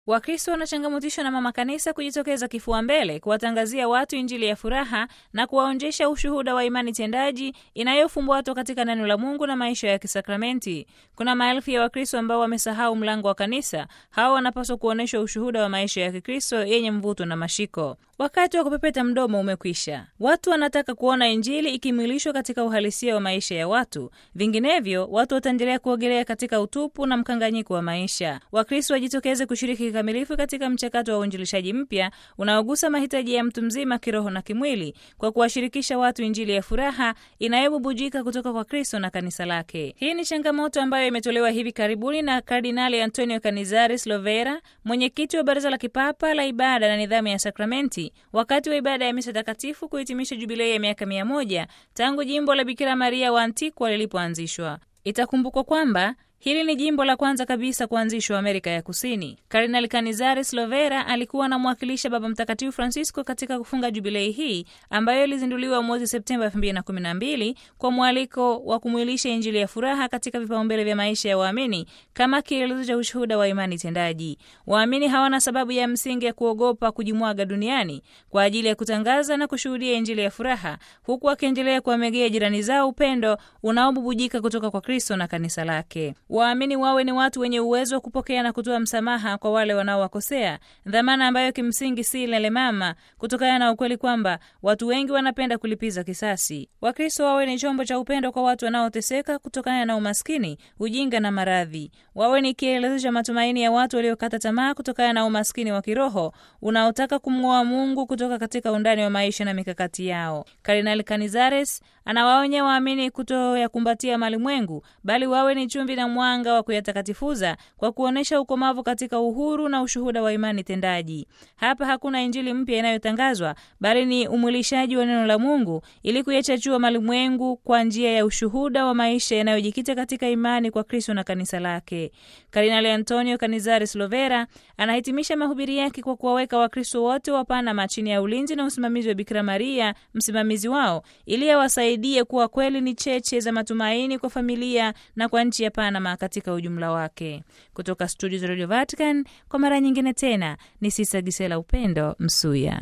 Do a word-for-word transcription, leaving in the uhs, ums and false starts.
Wakristo wanachangamotishwa na mama kanisa kujitokeza kifua mbele kuwatangazia watu injili ya furaha na kuwaonjesha ushuhuda wa imani tendaji inayofumbatwa katika neno la Mungu na maisha ya kisakramenti. Kuna maelfu ya Wakristo ambao wamesahau mlango wa kanisa. Hao wanapaswa kuonyeshwa ushuhuda wa maisha ya Kikristo yenye mvuto na mashiko. Wakati wa kupepeta mdomo umekwisha. Watu wanataka kuona injili ikimilishwa katika uhalisia wa maisha ya watu. Vinginevyo, watu wataendelea kuogelea katika utupu na mkanganyiko wa maisha. Wakristo wajitokeze kushiriki kikamilifu katika mchakato wa uinjilishaji mpya unaogusa mahitaji ya mtu mzima kiroho na kimwili kwa kuwashirikisha watu injili ya furaha inayobubujika kutoka kwa Kristo na kanisa lake. Hii ni changamoto ambayo imetolewa hivi karibuni na Kardinali Antonio Canizares Lovera, mwenyekiti wa Baraza la Kipapa la Ibada na Nidhamu ya Sakramenti, wakati wa ibada ya misa takatifu kuhitimisha jubilei ya miaka mia moja tangu jimbo la Bikira Maria wa Antigua lilipoanzishwa. Itakumbukwa kwamba hili ni jimbo la kwanza kabisa kuanzishwa Amerika ya Kusini. Kardinali Canizares Lovera alikuwa anamwakilisha Baba Mtakatifu Francisco katika kufunga jubilei hii ambayo ilizinduliwa mwezi Septemba elfu mbili na kumi na mbili kwa mwaliko wa kumwilisha injili ya furaha katika vipaumbele vya maisha ya waamini kama kielelezo cha ushuhuda wa imani tendaji. Waamini hawana sababu ya msingi ya kuogopa kujimwaga duniani kwa ajili ya kutangaza na kushuhudia injili ya furaha, huku wakiendelea kuwamegea jirani zao upendo unaobubujika kutoka kwa Kristo na kanisa lake. Waamini wawe ni watu wenye uwezo wa kupokea na kutoa msamaha kwa wale wanaowakosea, dhamana ambayo kimsingi si lelemama kutokana na ukweli kwamba watu wengi wanapenda kulipiza kisasi. Wakristo wawe ni chombo cha upendo kwa watu wanaoteseka kutokana na umaskini, ujinga na maradhi. Wawe ni kielelezo cha matumaini ya watu waliokata tamaa kutokana na umaskini wa kiroho unaotaka kumng'oa Mungu kutoka katika undani wa maisha na mikakati yao. Kardinali Canizares anawaonya waamini kutoyakumbatia malimwengu, bali wawe ni chumvi na mwanga wa kuyatakatifuza kwa kuonesha ukomavu katika uhuru na ushuhuda wa imani tendaji. Hapa hakuna injili mpya inayotangazwa, bali ni umwilishaji wa neno la Mungu ili kuyachachua malimwengu kwa njia ya ushuhuda wa maisha yanayojikita katika imani kwa Kristo na kanisa lake. Kardinali Antonio Canizares Lovera anahitimisha mahubiri yake kwa kuwaweka Wakristo wote wa Panama chini ya ulinzi na usimamizi wa Bikira Maria, msimamizi wao, ili awasaidie kuwa kweli ni cheche za matumaini kwa familia na kwa nchi ya Panama katika ujumla wake. Kutoka studio za Radio Vatican, kwa mara nyingine tena, ni Sista Gisela Upendo Msuya.